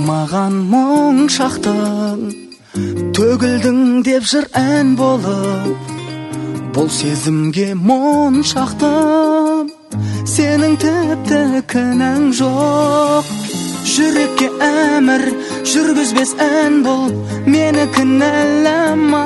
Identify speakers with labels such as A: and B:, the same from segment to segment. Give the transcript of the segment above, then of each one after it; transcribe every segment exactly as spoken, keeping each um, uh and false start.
A: маған мұң шақтың, төгілдің деп жыр ән болып. Бұл сезімге мұң шақтым, сенің тіпті кінәң жоқ. Жүрекке әмір жүргізбес ән бұл, мені кінәлама.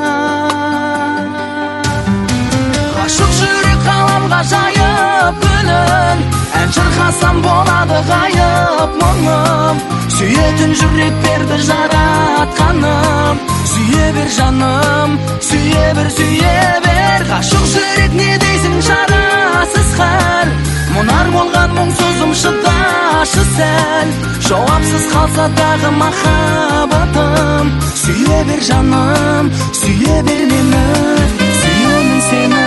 A: Ғашық жүрек қаламға жайып гүлін, ән шырқасам болады ғайып мұңым. Сүйетін жүрек берді жаратқаным, сүйе бер жаным, сүйе бер, сүйе бер. Ғашық жүрек не дейсің шарасыз хәл, мұнар болған мұңсызым шыдашы сәл. Жауапсыз қалса дағы махаббатым, сүйе бер жаным, сүйе бер мені, сүйемін сені.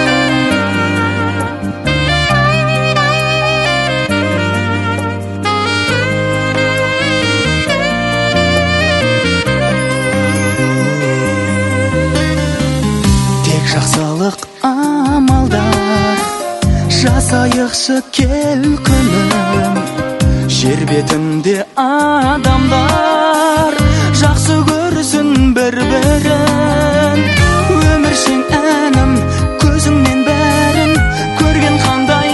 A: Тек жақсылық амалдар жасайықшы кел күнім. Жер бетінде адамдар жақсы көрсін бір-бірін. Өміршең әнім көзіңнен бәрін көрген қандай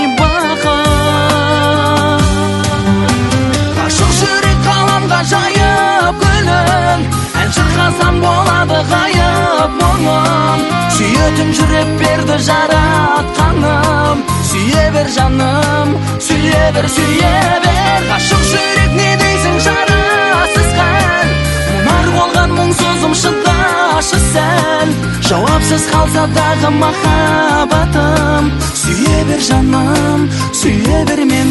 A: бақыт. Ғашық жүрек қаламға жайып гүлін, ән шырқасам болады ғайып мұңым. Сүйетін жүрек берді жаратқаным, сүйе бер жаным, сүйе бер, сүйе бер. Ғашық жүрек не дейсің жарасыз хәл, мұнар болған мұңсызым шыдашы сәл. Жауапсыз қалса дағы махаббатым, сүйе бер жаным, сүйе бер мені.